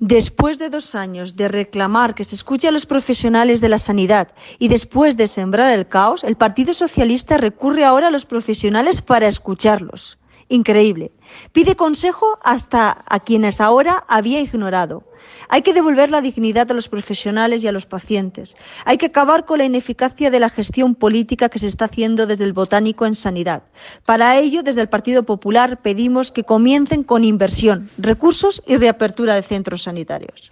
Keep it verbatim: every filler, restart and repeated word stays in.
Después de dos años de reclamar que se escuche a los profesionales de la sanidad y después de sembrar el caos, el Partido Socialista recurre ahora a los profesionales para escucharlos. Increíble. Pide consejo hasta a quienes ahora había ignorado. Hay que devolver la dignidad a los profesionales y a los pacientes. Hay que acabar con la ineficacia de la gestión política que se está haciendo desde el Botánico en sanidad. Para ello, desde el Partido Popular pedimos que comiencen con inversión, recursos y reapertura de centros sanitarios.